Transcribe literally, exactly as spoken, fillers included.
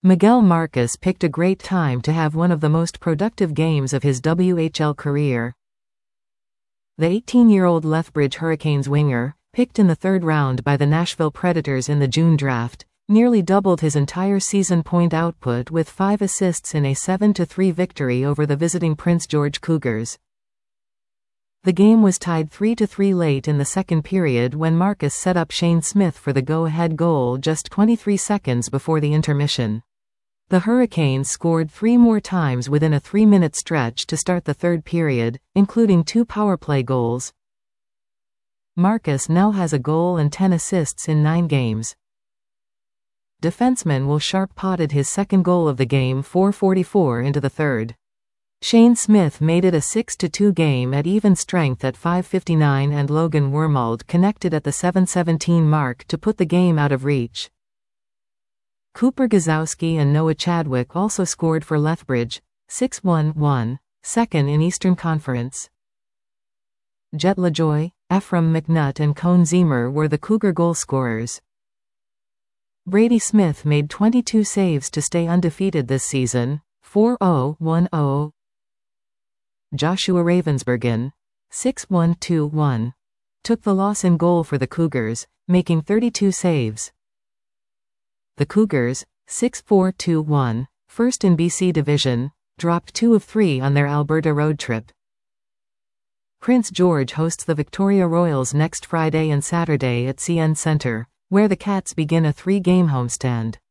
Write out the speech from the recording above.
Miguel Marcus picked a great time to have one of the most productive games of his W H L career. The eighteen-year-old Lethbridge Hurricanes winger, picked in the third round by the Nashville Predators in the June draft, nearly doubled his entire season point output with five assists in a seven to three victory over the visiting Prince George Cougars. The game was tied three to three late in the second period when Marcus set up Shane Smith for the go-ahead goal just twenty-three seconds before the intermission. The Hurricanes scored three more times within a three-minute stretch to start the third period, including two powerplay goals. Marcus now has a goal and ten assists in nine games. Defenseman Will Sharp potted his second goal of the game four forty-four into the third. Shane Smith made it a six to two game at even strength at five fifty-nine and Logan Wormald connected at the seven seventeen mark to put the game out of reach. Cooper Gazowski and Noah Chadwick also scored for Lethbridge, six one one, second in Eastern Conference. Jet LaJoie, Ephraim McNutt and Cone Zemer were the Cougar goal scorers. Brady Smith made twenty-two saves to stay undefeated this season, four oh one oh. Joshua Ravensbergen, six one two one, took the loss in goal for the Cougars, making thirty-two saves. The Cougars, six four two one, first in B C Division, dropped two of three on their Alberta road trip. Prince George hosts the Victoria Royals next Friday and Saturday at C N Centre, where the Cats begin a three-game homestand.